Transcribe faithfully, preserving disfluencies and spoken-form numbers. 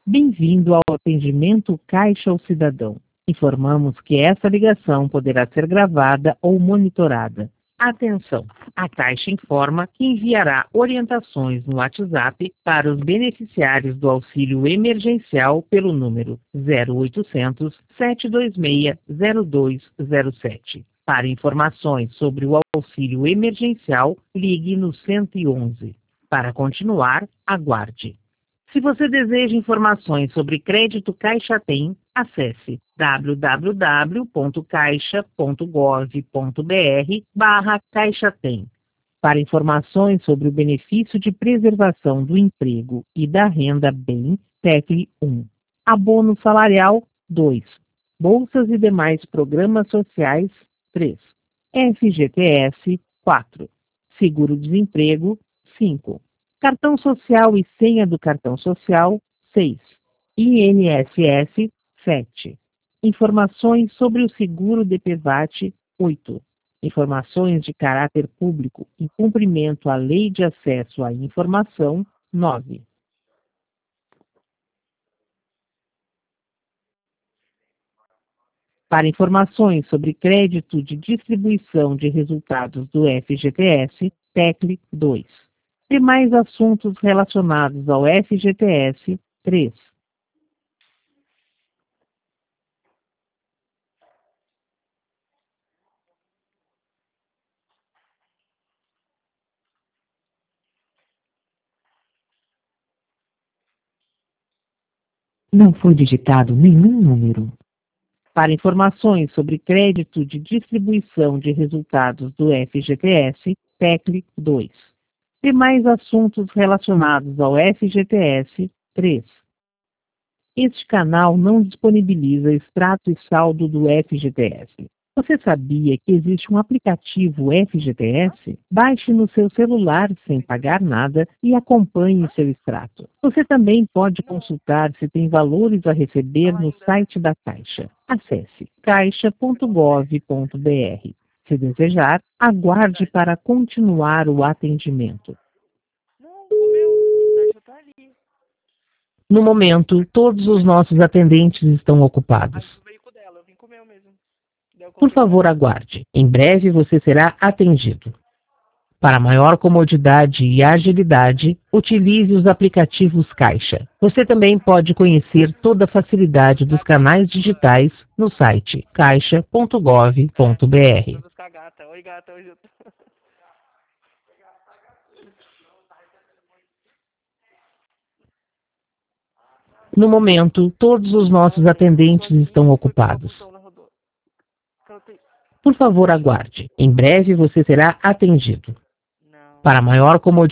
Bem-vindo ao atendimento Caixa ao Cidadão. Informamos que essa ligação poderá ser gravada ou monitorada. Atenção! A Caixa informa que enviará orientações no WhatsApp para os beneficiários do auxílio emergencial pelo número zero oitocentos, sete dois seis, zero dois zero sete. Para informações sobre o auxílio emergencial, ligue no cento e onze. Para continuar, aguarde. Se você deseja informações sobre crédito Caixa Tem, acesse w w w ponto caixa ponto gov ponto br barra Caixa Tem. Para informações sobre o benefício de preservação do emprego e da renda bem, tecle um. Abono salarial, dois. Bolsas e demais programas sociais, três. F G T S, quatro. Seguro-desemprego, cinco. Cartão social e senha do cartão social, seis. I N S S, sete. Informações sobre o seguro D P V A T, oito. Informações de caráter público em cumprimento à Lei de Acesso à Informação, nove. Para informações sobre crédito de distribuição de resultados do F G T S, tecle dois. Demais assuntos relacionados ao F G T S, três. Não foi digitado nenhum número. Para informações sobre crédito de distribuição de resultados do F G T S, tecle dois. Demais assuntos relacionados ao F G T S, três. Este canal não disponibiliza extrato e saldo do F G T S. Você sabia que existe um aplicativo F G T S? Baixe no seu celular sem pagar nada e acompanhe seu extrato. Você também pode consultar se tem valores a receber no site da Caixa. Acesse caixa ponto gov ponto br. Se desejar, aguarde para continuar o atendimento. No momento, todos os nossos atendentes estão ocupados. Por favor, aguarde. Em breve você será atendido. Para maior comodidade e agilidade, utilize os aplicativos Caixa. Você também pode conhecer toda a facilidade dos canais digitais no site caixa ponto gov ponto br. No momento, todos os nossos atendentes estão ocupados. Por favor, aguarde. Em breve você será atendido. Para maior comodidade